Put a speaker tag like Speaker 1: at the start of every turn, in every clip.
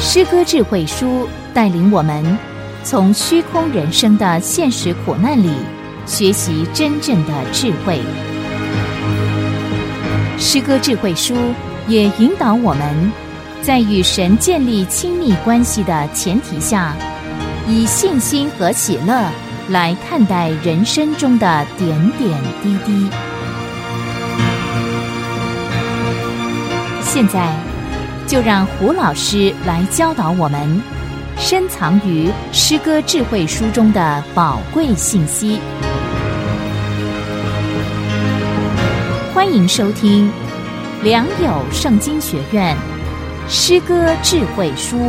Speaker 1: 诗歌智慧书带领我们从虚空人生的现实苦难里学习真正的智慧。诗歌智慧书也引导我们在与神建立亲密关系的前提下，以信心和喜乐来看待人生中的点点滴滴。现在就让胡老师来教导我们深藏于诗歌智慧书中的宝贵信息。欢迎收听良友圣经学院诗歌智慧书。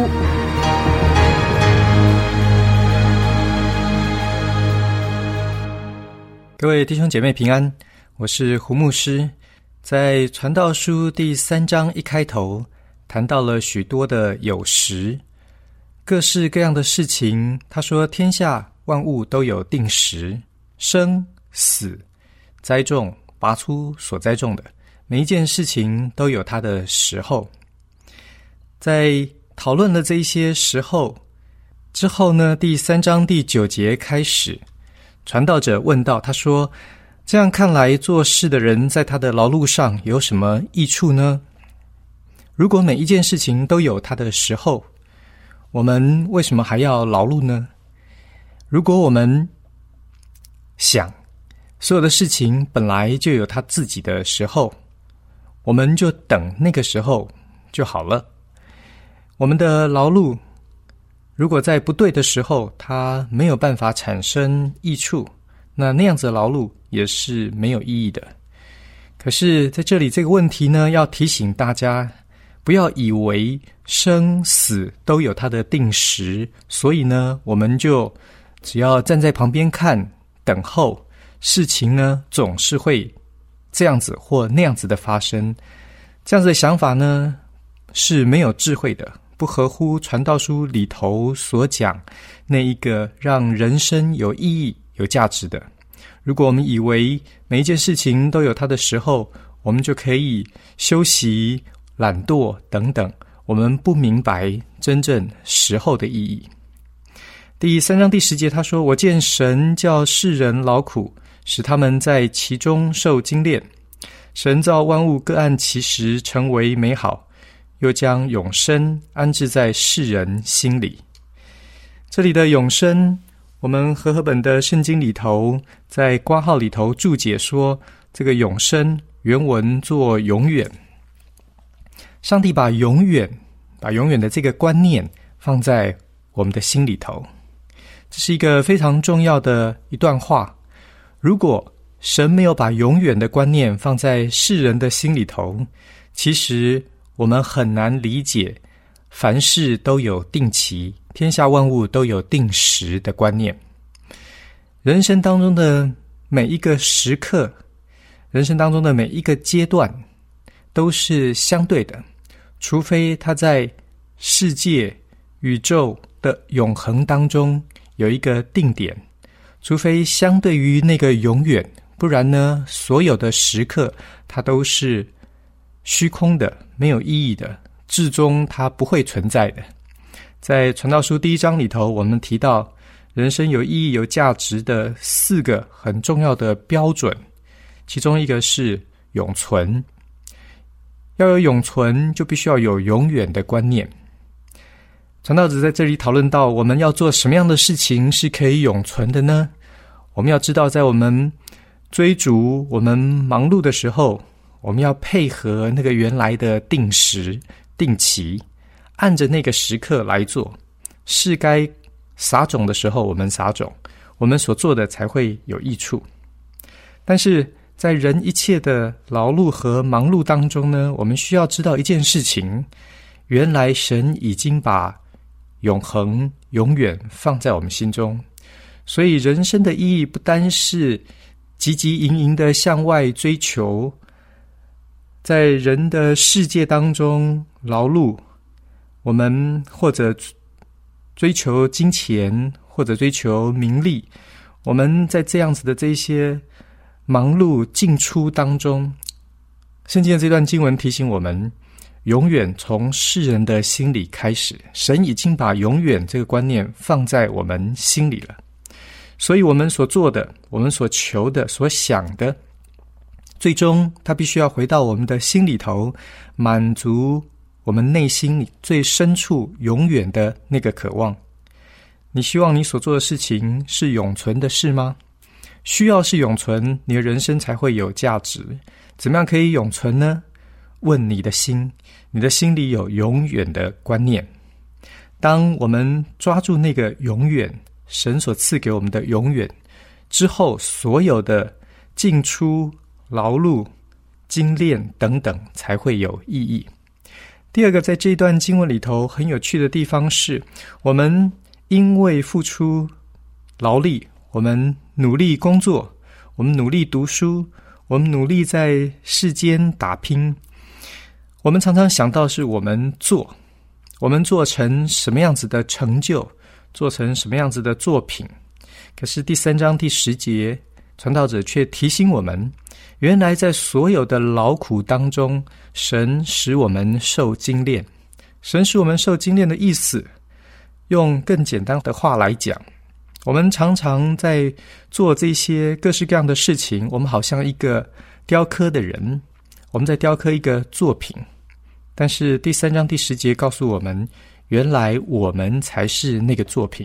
Speaker 2: 各位弟兄姐妹平安，我是胡牧师。在传道书第3章一开头谈到了许多的有时，各式各样的事情。他说天下万物都有定时，生死栽种拔出所栽种的，每一件事情都有它的时候。在讨论了这一些时候之后呢，第3章第9节开始，传道者问道，他说，这样看来，做事的人在他的劳碌上有什么益处呢？如果每一件事情都有它的时候，我们为什么还要劳碌呢？如果我们想所有的事情本来就有它自己的时候，我们就等那个时候就好了。我们的劳碌如果在不对的时候它没有办法产生益处，那样子的劳碌也是没有意义的。可是在这里这个问题呢，要提醒大家不要以为生死都有它的定时，所以呢我们就只要站在旁边看等候，事情呢总是会这样子或那样子的发生。这样子的想法呢是没有智慧的，不合乎传道书里头所讲那一个让人生有意义有价值的。如果我们以为每一件事情都有它的时候，我们就可以休息懒惰等等，我们不明白真正时候的意义。第3章第10节他说，我见神叫世人劳苦，使他们在其中受精炼。神造万物各按其时成为美好，又将永生安置在世人心里。这里的永生，我们和合本的圣经里头在括号里头注解说，这个永生原文做永远。上帝把永远的这个观念放在我们的心里头，这是一个非常重要的一段话。如果神没有把永远的观念放在世人的心里头，其实我们很难理解凡事都有定期，天下万物都有定时的观念。人生当中的每一个时刻，人生当中的每一个阶段都是相对的，除非它在世界宇宙的永恒当中有一个定点，除非相对于那个永远，不然呢所有的时刻它都是虚空的，没有意义的，至终它不会存在的。在传道书第1章里头，我们提到人生有意义有价值的4个很重要的标准，其中一个是永存。要有永存，就必须要有永远的观念。传道者在这里讨论到，我们要做什么样的事情是可以永存的呢？我们要知道，在我们追逐我们忙碌的时候，我们要配合那个原来的定时定期，按着那个时刻来做。是该撒种的时候我们撒种，我们所做的才会有益处。但是在人一切的劳碌和忙碌当中呢，我们需要知道一件事情，原来神已经把永恒永远放在我们心中。所以人生的意义不单是汲汲营营的向外追求，在人的世界当中劳碌，我们或者追求金钱，或者追求名利，我们在这样子的这些忙碌进出当中，圣经的这段经文提醒我们， 永远从世人的心里开始，神已经把永远这个观念放在我们心里了。所以我们所做的，我们所求的，所想的，最终它必须要回到我们的心里头，满足我们内心里最深处永远的那个渴望。你希望你所做的事情是永存的事吗？需要是永存，你的人生才会有价值。怎么样可以永存呢？问你的心，你的心里有永远的观念。当我们抓住那个永远，神所赐给我们的永远之后，所有的进出、劳碌、精炼等等才会有意义。第二个，在这一段经文里头很有趣的地方是，我们因为付出劳力，我们努力工作，我们努力读书，我们努力在世间打拼，我们常常想到是我们做成什么样子的成就，做成什么样子的作品。可是第3章第10节，传道者却提醒我们，原来在所有的劳苦当中，神使我们受精炼。神使我们受精炼的意思，用更简单的话来讲，我们常常在做这些各式各样的事情，我们好像一个雕刻的人，我们在雕刻一个作品。但是第3章第10节告诉我们，原来我们才是那个作品。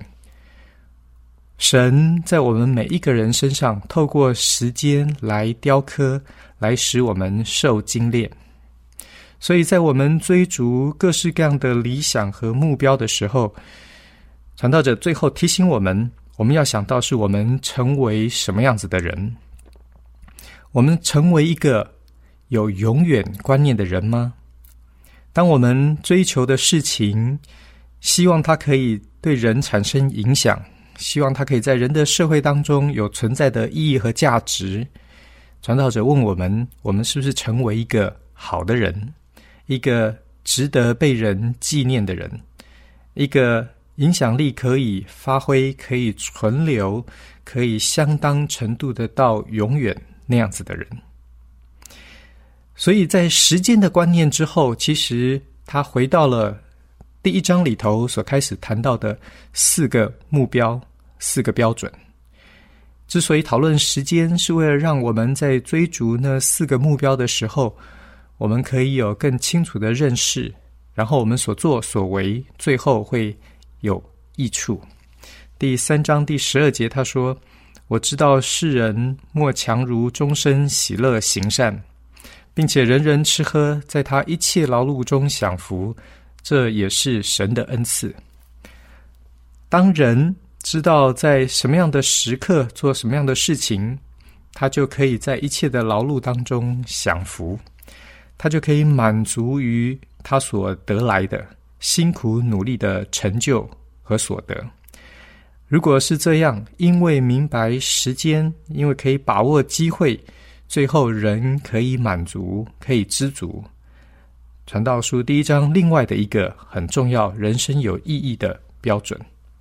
Speaker 2: 神在我们每一个人身上透过时间来雕刻，来使我们受精炼。所以在我们追逐各式各样的理想和目标的时候，传道者最后提醒我们，我们要想到是我们成为什么样子的人。我们成为一个有永远观念的人吗？当我们追求的事情，希望它可以对人产生影响，希望它可以在人的社会当中有存在的意义和价值。传道者问我们，我们是不是成为一个好的人，一个值得被人纪念的人，一个影响力可以发挥，可以存留，可以相当程度的到永远那样子的人。所以在时间的观念之后，其实他回到了第1章里头所开始谈到的4个目标、4个标准。之所以讨论时间，是为了让我们在追逐那4个目标的时候，我们可以有更清楚的认识，然后我们所作所为最后会有益处。第3章第12节他说，我知道世人莫强如终身喜乐行善，并且人人吃喝，在他一切劳碌中享福，这也是神的恩赐。当人知道在什么样的时刻做什么样的事情，他就可以在一切的劳碌当中享福，他就可以满足于他所得来的辛苦努力的成就和所得。如果是这样，因为明白时间，因为可以把握机会，最后人可以满足，可以知足。传道书第1章另外的一个很重要、人生有意义的标准。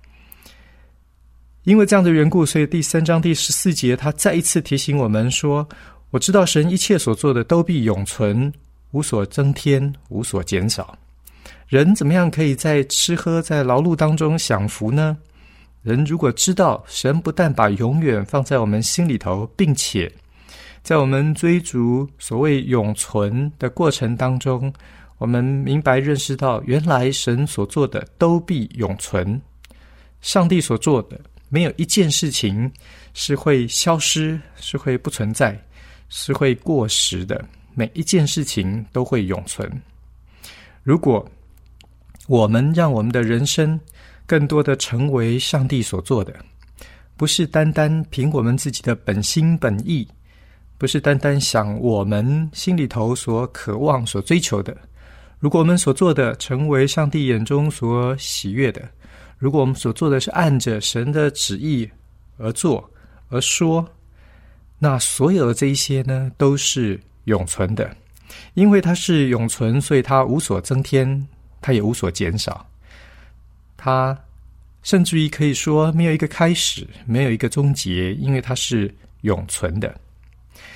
Speaker 2: 因为这样的缘故，所以第3章第14节他再一次提醒我们说，我知道神一切所做的都必永存，无所增添，无所减少。人怎么样可以在吃喝在劳碌当中享福呢？人如果知道神不但把永远放在我们心里头，并且在我们追逐所谓永存的过程当中，我们明白认识到，原来神所做的都必永存。上帝所做的没有一件事情是会消失，是会不存在，是会过时的，每一件事情都会永存。如果我们让我们的人生更多的成为上帝所做的，不是单单凭我们自己的本心本意，不是单单想我们心里头所渴望所追求的，如果我们所做的成为上帝眼中所喜悦的，如果我们所做的是按着神的旨意而做而说，那所有的这一些呢，都是永存的。因为它是永存，所以它无所增添，它也无所减少。它甚至于可以说没有一个开始，没有一个终结，因为它是永存的。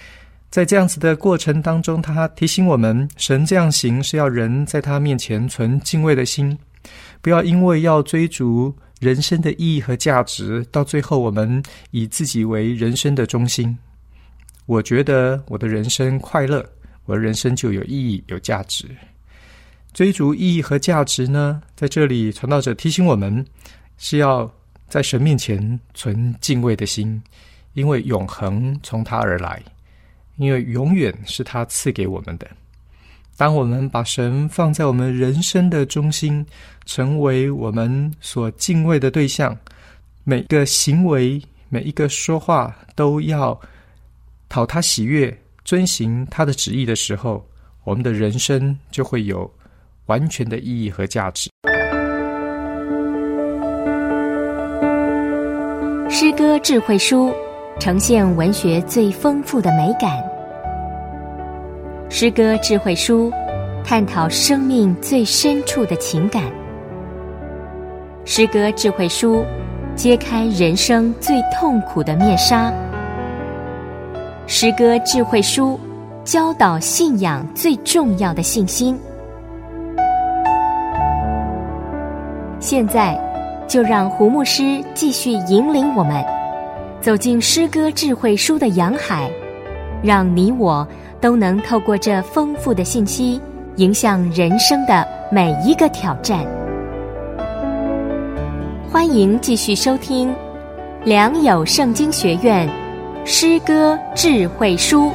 Speaker 2: 在这样子的过程当中，他提醒我们，神这样行是要人在他面前存敬畏的心，不要因为要追逐人生的意义和价值，到最后我们以自己为人生的中心。我觉得我的人生快乐，我的人生就有意义有价值。追逐意义和价值呢，在这里传道者提醒我们，是要在神面前存敬畏的心，因为永恒从他而来，因为永远是他赐给我们的。当我们把神放在我们人生的中心，成为我们所敬畏的对象，每个行为每一个说话都要讨他喜悦，遵行他的旨意的时候，我们的人生就会有完全的意义和价值。
Speaker 1: 诗歌智慧书呈现文学最丰富的美感。诗歌智慧书探讨生命最深处的情感。诗歌智慧书揭开人生最痛苦的面纱。诗歌智慧书教导信仰最重要的信心。现在就让胡牧师继续引领我们走进诗歌智慧书的洋海，让你我都能透过这丰富的信息，迎向人生的每一个挑战。欢迎继续收听良友圣经学院诗歌智慧书。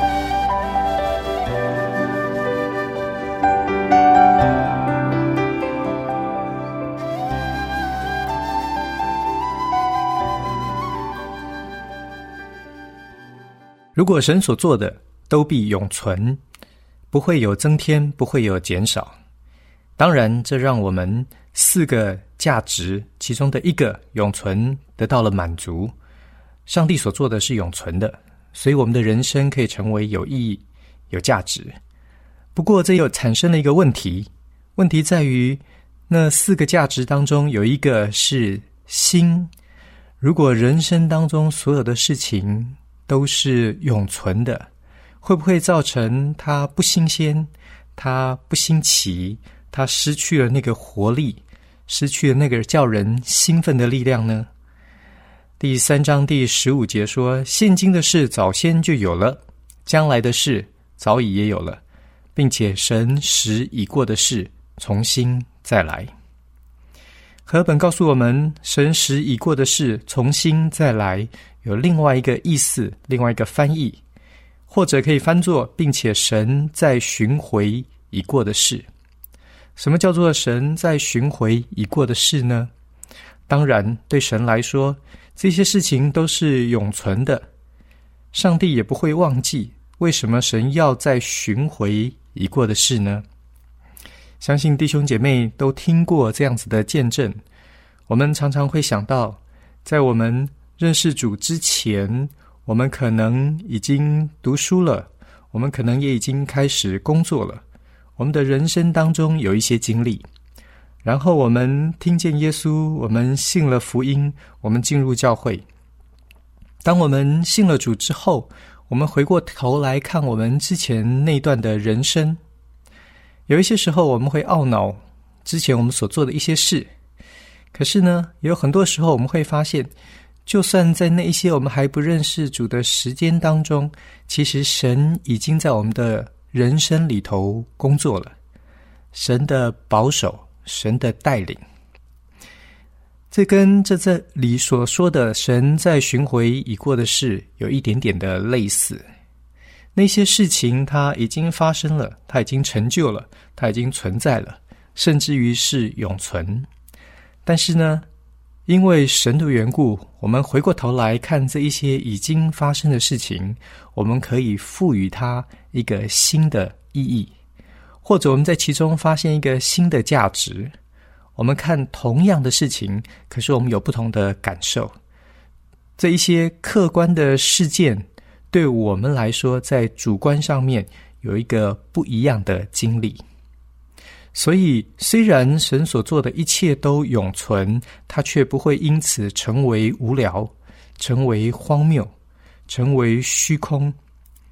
Speaker 2: 如果神所做的都必永存，不会有增添，不会有减少。当然，这让我们4个价值其中的一个永存得到了满足。上帝所做的是永存的，所以我们的人生可以成为有意义、有价值。不过，这又产生了一个问题，问题在于那4个价值当中有一个是心。如果人生当中所有的事情都是永存的，会不会造成它不新鲜，它不新奇，它失去了那个活力，失去了那个叫人兴奋的力量呢？第3章第15节说，现今的事早先就有了，将来的事早已也有了，并且神使已过的事重新再来。和本告诉我们，神使已过的事重新再来有另外一个意思，另外一个翻译，或者可以翻作并且神在寻回已过的事。什么叫做神在寻回已过的事呢？当然，对神来说，这些事情都是永存的，上帝也不会忘记。为什么神要再寻回已过的事呢？相信弟兄姐妹都听过这样子的见证。我们常常会想到，在我们认识主之前，我们可能已经读书了，我们可能也已经开始工作了，我们的人生当中有一些经历，然后我们听见耶稣，我们信了福音，我们进入教会。当我们信了主之后，我们回过头来看我们之前那段的人生，有一些时候我们会懊恼之前我们所做的一些事，可是呢，也有很多时候我们会发现，就算在那一些我们还不认识主的时间当中，其实神已经在我们的人生里头工作了，神的保守，神的带领。这跟这里所说的神在寻回已过的事有一点点的类似。那些事情它已经发生了，它已经成就了，它已经存在了，甚至于是永存。但是呢，因为神的缘故，我们回过头来看这一些已经发生的事情，我们可以赋予它一个新的意义，或者我们在其中发现一个新的价值。我们看同样的事情，可是我们有不同的感受。这一些客观的事件对我们来说，在主观上面有一个不一样的经历。所以虽然神所做的一切都永存，它却不会因此成为无聊，成为荒谬，成为虚空。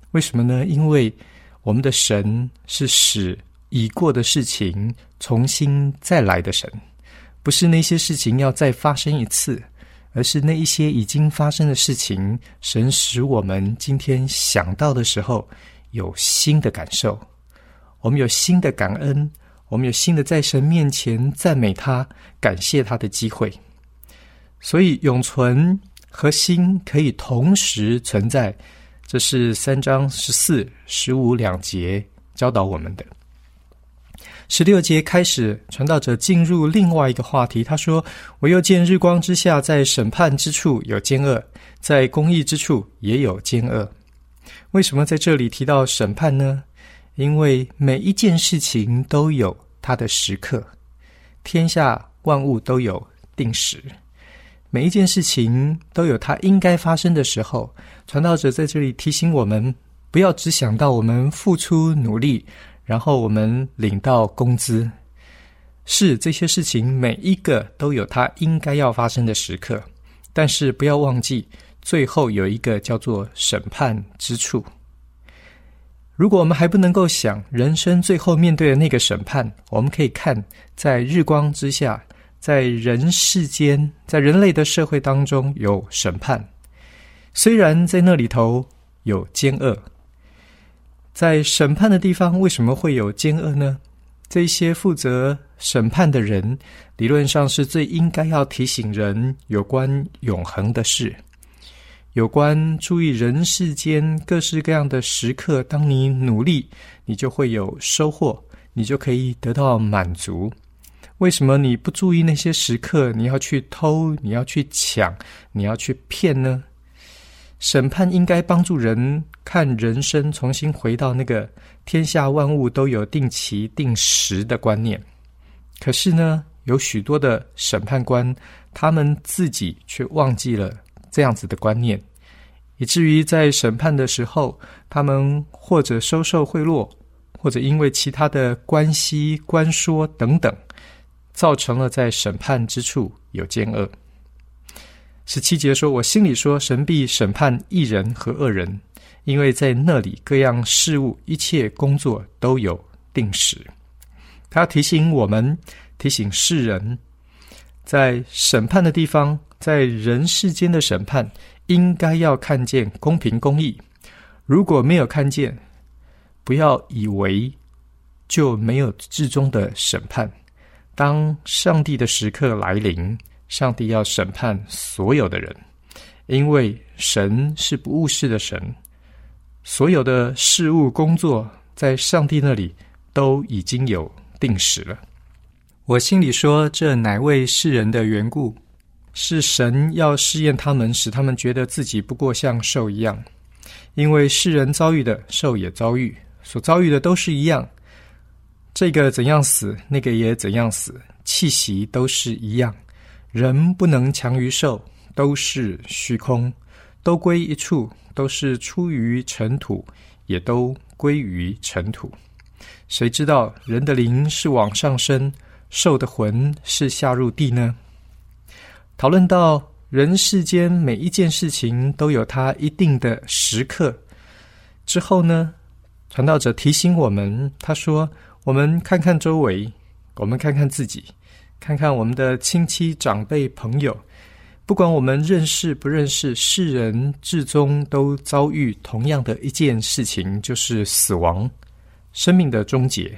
Speaker 2: 为什么呢？因为我们的神是使已过的事情重新再来的神，不是那些事情要再发生一次，而是那一些已经发生的事情，神使我们今天想到的时候有新的感受，我们有新的感恩，我们有新的在神面前赞美他、感谢他的机会。所以永存和新可以同时存在，这是3章14、15两节教导我们的。16节开始，传道者进入另外一个话题，他说：我又见日光之下，在审判之处有奸恶，在公义之处也有奸恶。为什么在这里提到审判呢？因为每一件事情都有它的时刻，天下万物都有定时，每一件事情都有它应该发生的时候。传道者在这里提醒我们，不要只想到我们付出努力，然后我们领到工资。是，这些事情每一个都有它应该要发生的时刻，但是不要忘记，最后有一个叫做审判之处。如果我们还不能够想人生最后面对的那个审判，我们可以看在日光之下，在人世间，在人类的社会当中有审判。虽然在那里头有奸恶，在审判的地方为什么会有奸恶呢？这些负责审判的人理论上是最应该要提醒人有关永恒的事，有关注意人世间各式各样的时刻，当你努力，你就会有收获，你就可以得到满足。为什么你不注意那些时刻，你要去偷，你要去抢，你要去骗呢？审判应该帮助人看人生重新回到那个天下万物都有定期定时的观念。可是呢，有许多的审判官，他们自己却忘记了这样子的观念，以至于在审判的时候，他们或者收受贿赂，或者因为其他的关系、关说等等，造成了在审判之处有奸恶。17节说：我心里说，神必审判义人和恶人，因为在那里各样事物、一切工作都有定时。他提醒我们，提醒世人，在审判的地方，在人世间的审判，应该要看见公平公义。如果没有看见，不要以为就没有至终的审判。当上帝的时刻来临，上帝要审判所有的人，因为神是不误事的神，所有的事物工作在上帝那里都已经有定时了。我心里说，这乃为世人的缘故，是神要试验他们，使他们觉得自己不过像兽一样。因为世人遭遇的，兽也遭遇，所遭遇的都是一样，这个怎样死，那个也怎样死，气息都是一样。人不能强于兽，都是虚空，都归一处，都是出于尘土，也都归于尘土。谁知道人的灵是往上升，兽的魂是下入地呢？讨论到人世间每一件事情都有它一定的时刻之后呢，传道者提醒我们，他说，我们看看周围，我们看看自己，看看我们的亲戚长辈朋友，不管我们认识不认识，世人至终都遭遇同样的一件事情，就是死亡，生命的终结。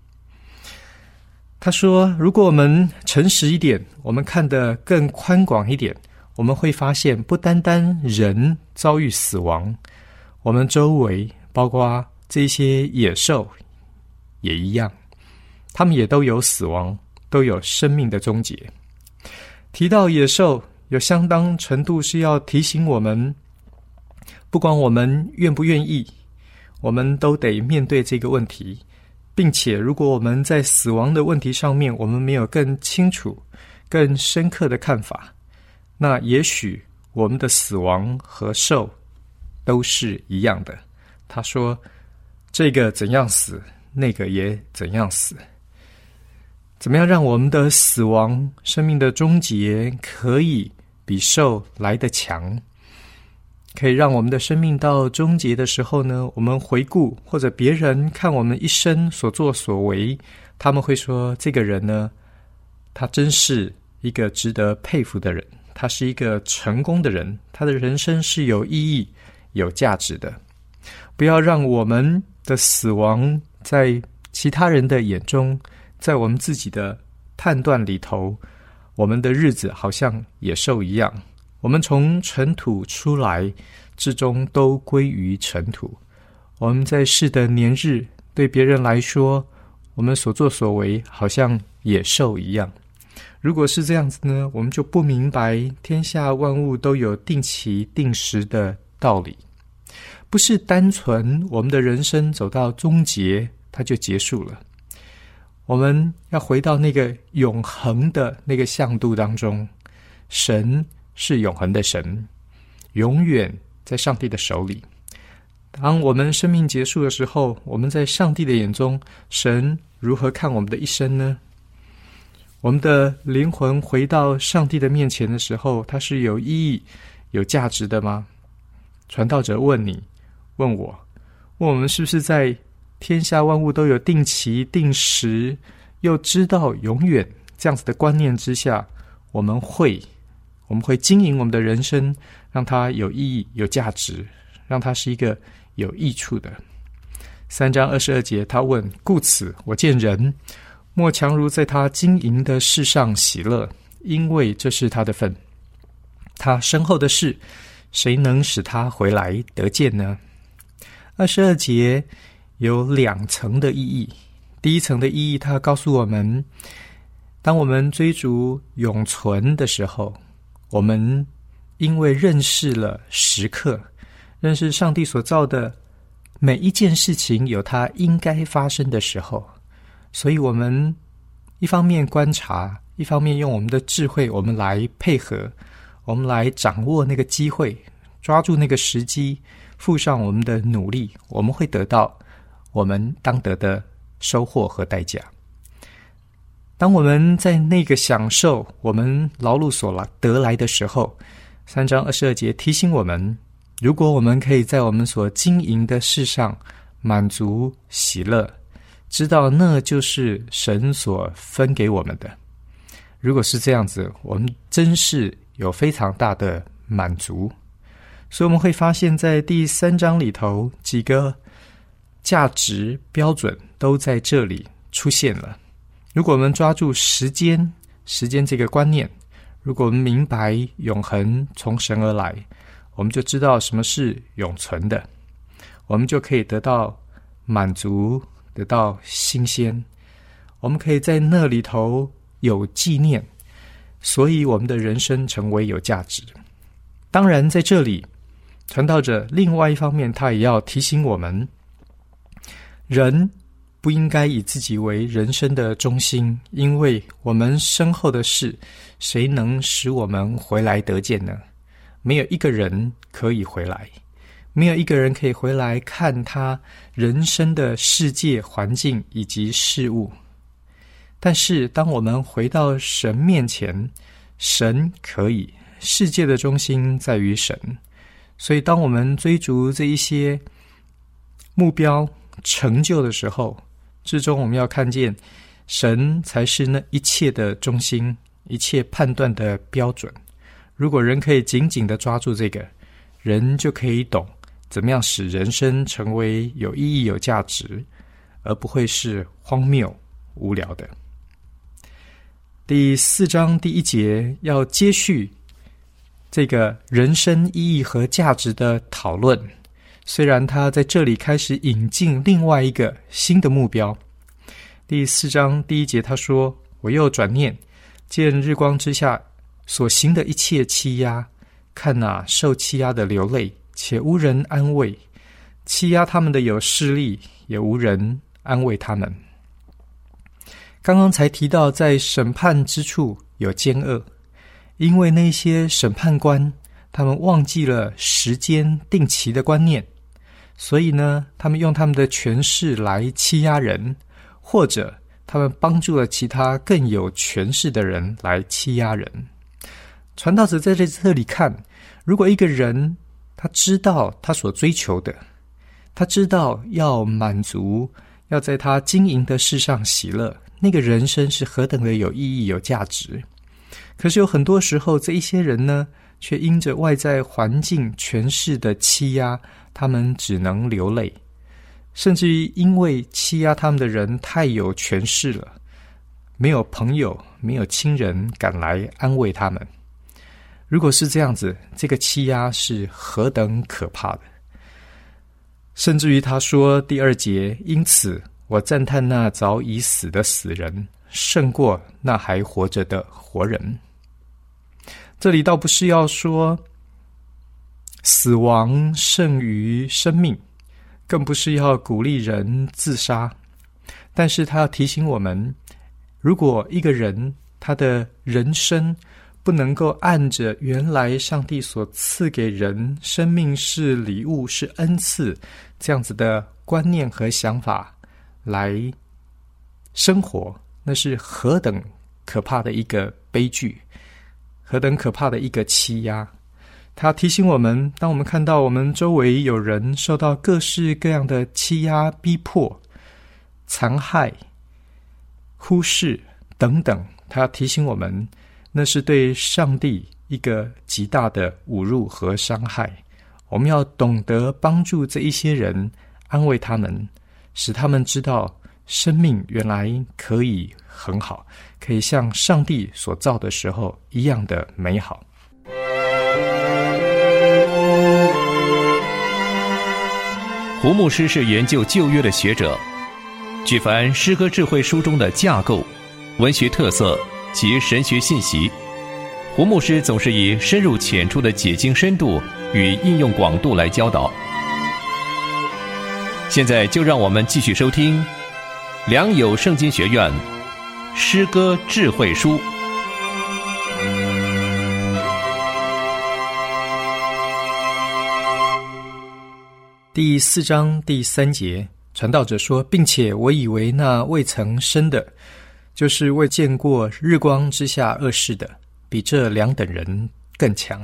Speaker 2: 他说，如果我们诚实一点，我们看得更宽广一点，我们会发现不单单人遭遇死亡，我们周围包括这些野兽也一样，他们也都有死亡，都有生命的终结。提到野兽，有相当程度是要提醒我们，不管我们愿不愿意，我们都得面对这个问题，并且如果我们在死亡的问题上面，我们没有更清楚、更深刻的看法，那也许我们的死亡和兽都是一样的。他说，这个怎样死，那个也怎样死。怎么样让我们的死亡、生命的终结可以比兽来得强？ 可以让我们的生命到终结的时候呢，我们回顾或者别人看我们一生所作所为，他们会说这个人呢，他真是一个值得佩服的人，他是一个成功的人，他的人生是有意义有价值的。不要让我们的死亡在其他人的眼中，在我们自己的判断里头，我们的日子好像野兽一样，我们从尘土出来，至终都归于尘土。我们在世的年日，对别人来说，我们所作所为好像野兽一样。如果是这样子呢，我们就不明白天下万物都有定期定时的道理，不是单纯我们的人生走到终结它就结束了。我们要回到那个永恒的那个向度当中，神是永恒的神，永远在上帝的手里。当我们生命结束的时候，我们在上帝的眼中，神如何看我们的一生呢？我们的灵魂回到上帝的面前的时候，它是有意义有价值的吗？传道者问你问我，问我们是不是在天下万物都有定期定时又知道永远这样子的观念之下，我们会经营我们的人生，让它有意义有价值，让它是一个有益处的。3章22节他问，故此我见人莫强如在他经营的事上喜乐，因为这是他的份。他身后的事，谁能使他回来得见呢？22节有2层的意义。第一层的意义，它告诉我们，当我们追逐永存的时候，我们因为认识了时刻，认识上帝所造的每一件事情有它应该发生的时候，所以我们一方面观察，一方面用我们的智慧，我们来配合，我们来掌握那个机会，抓住那个时机，付上我们的努力，我们会得到我们当得的收获和代价。当我们在那个享受我们劳碌所得来的时候，3章22节提醒我们，如果我们可以在我们所经营的事上满足喜乐，知道那就是神所分给我们的，如果是这样子，我们真是有非常大的满足。所以我们会发现在第3章里头，几个价值标准都在这里出现了。如果我们抓住时间这个观念，如果我们明白永恒从神而来，我们就知道什么是永存的，我们就可以得到满足，得到新鲜，我们可以在那里头有纪念，所以我们的人生成为有价值。当然在这里传道者另外一方面，他也要提醒我们，人不应该以自己为人生的中心，因为我们身后的事，谁能使我们回来得见呢？没有一个人可以回来，没有一个人可以回来看他人生的世界环境以及事物。但是当我们回到神面前，神可以，世界的中心在于神。所以当我们追逐这一些目标成就的时候，至终我们要看见神才是那一切的中心，一切判断的标准。如果人可以紧紧地抓住这个，人就可以懂怎么样使人生成为有意义有价值，而不会是荒谬无聊的。第4章第1节要接续这个人生意义和价值的讨论，虽然他在这里开始引进另外一个新的目标。第4章第1节他说，我又转念见日光之下所行的一切欺压，看那受欺压的流泪，且无人安慰，欺压他们的有势力，也无人安慰他们。刚刚才提到在审判之处有奸恶，因为那些审判官他们忘记了时间定期的观念，所以呢，他们用他们的权势来欺压人，或者他们帮助了其他更有权势的人来欺压人。传道者在这里看，如果一个人他知道他所追求的，他知道要满足，要在他经营的事上喜乐，那个人生是何等的有意义有价值。可是有很多时候，这一些人呢，却因着外在环境权势的欺压，他们只能流泪，甚至于因为欺压他们的人太有权势了，没有朋友，没有亲人敢来安慰他们。如果是这样子，这个欺压是何等可怕的。甚至于他说第2节，因此我赞叹那早已死的死人，胜过那还活着的活人。这里倒不是要说死亡胜于生命，更不是要鼓励人自杀，但是他要提醒我们，如果一个人他的人生不能够按着原来上帝所赐给人生命是礼物是恩赐这样子的观念和想法来生活，那是何等可怕的一个悲剧，何等可怕的一个欺压。他提醒我们，当我们看到我们周围有人受到各式各样的欺压逼迫残害忽视等等，他提醒我们，那是对上帝一个极大的侮辱和伤害。我们要懂得帮助这一些人，安慰他们，使他们知道生命原来可以很好，可以像上帝所造的时候一样的美好。
Speaker 3: 胡牧师是研究旧约的学者，举凡诗歌智慧书中的架构、文学特色及神学信息，胡牧师总是以深入浅出的解经深度与应用广度来教导。现在就让我们继续收听良友圣经学院诗歌智慧书。
Speaker 2: 第4章第3节，传道者说，并且我以为那未曾生的，就是未见过日光之下恶事的，比这2等人更强。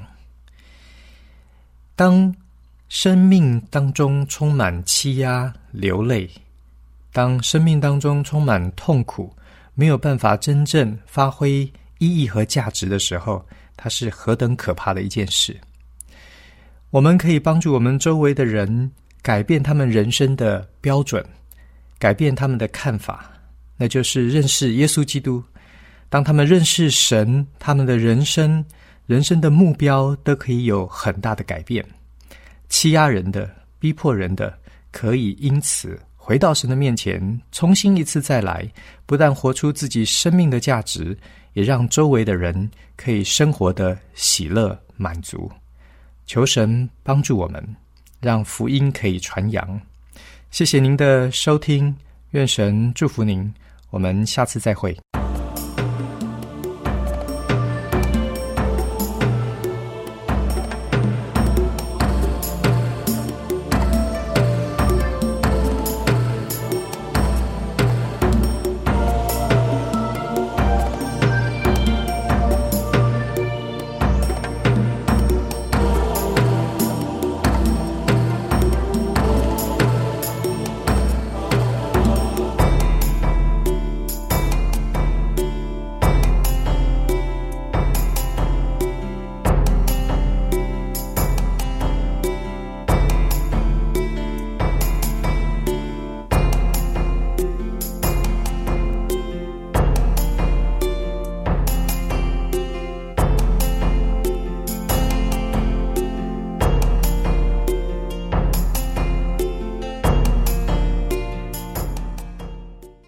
Speaker 2: 当生命当中充满欺压流泪，当生命当中充满痛苦，没有办法真正发挥意义和价值的时候，它是何等可怕的一件事。我们可以帮助我们周围的人改变他们人生的标准，改变他们的看法，那就是认识耶稣基督。当他们认识神，他们的人生的目标都可以有很大的改变。欺压人的、逼迫人的，可以因此回到神的面前，重新一次再来，不但活出自己生命的价值，也让周围的人可以生活的喜乐满足。求神帮助我们，让福音可以传扬。谢谢您的收听，愿神祝福您，我们下次再会。